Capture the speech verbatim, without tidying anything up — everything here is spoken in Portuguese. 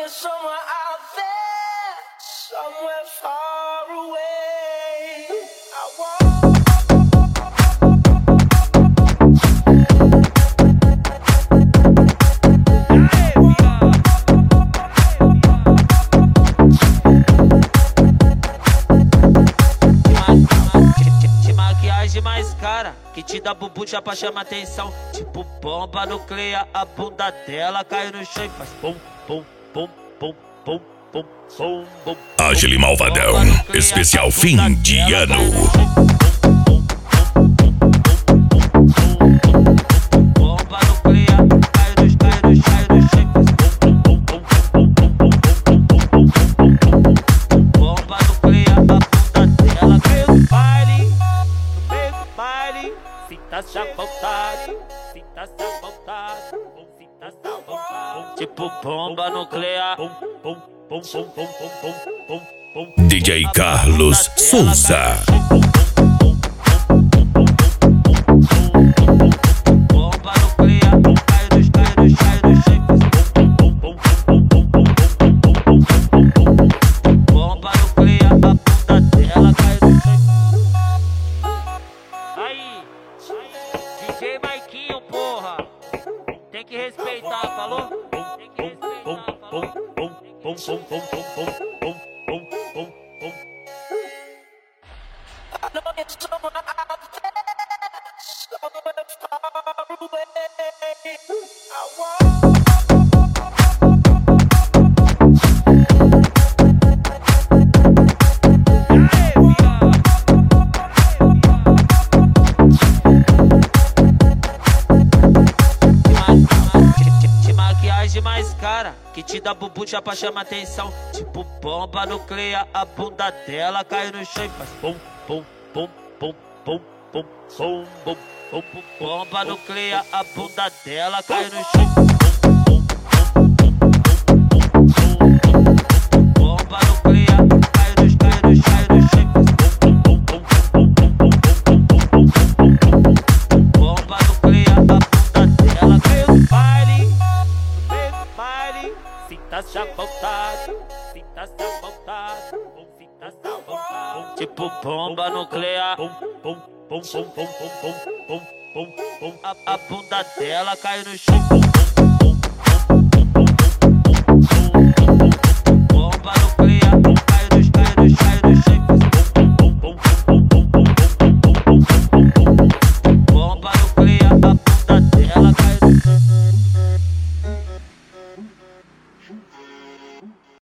you're somewhere out there, somewhere far away. I want mais cara, que te dá bubucha pra chamar atenção. Tipo bomba nuclear, a bunda dela cai no chão e faz pum, pum, pum, pum, pum, pum, pum, pum. Agile Malvadão, especial fim de ano. Bomba nuclear, cai no, cai no, cai no chão e faz pum, pum, pum, pum, pum, pum, pum, pum. Bomba nuclear, a bunda dela cai no baile. Sinta-se à vontade, sinta-se à vontade, sinta-se à vontade. Tipo bomba nuclear. D J Carlos Souza. Bomba nuclear, cai nos, cai nos, cai nos shapes. Bomba nuclear, a bunda dela cai no shape. Aí, D J Maiquinho, porra, tem que respeitar, falou? Tem que respeitar, falou? I know you're somewhere out there, somewhere far away. I want mais cara, que te dá bubucha pra chamar atenção. Tipo bomba nuclear, a bunda dela cai no chão e faz pum, pum, pum, pum, pum, pum, pum, pum, pum, pum. Bomba nuclear, a bunda dela cai no chão. Bomba nuclear, cai nos, cai nos, cai nos chão. Bomba nuclear, a bunda dela cai no baile. Sinta-se à vontade, sinta-se à vontade, sinta-se à vontade. Tipo bomba nuclear, a, a bunda dela cai no chão. Bomba nuclear, cai nos, cai nos, cai nos chão. Bomba nuclear, a bunda dela cai no chão.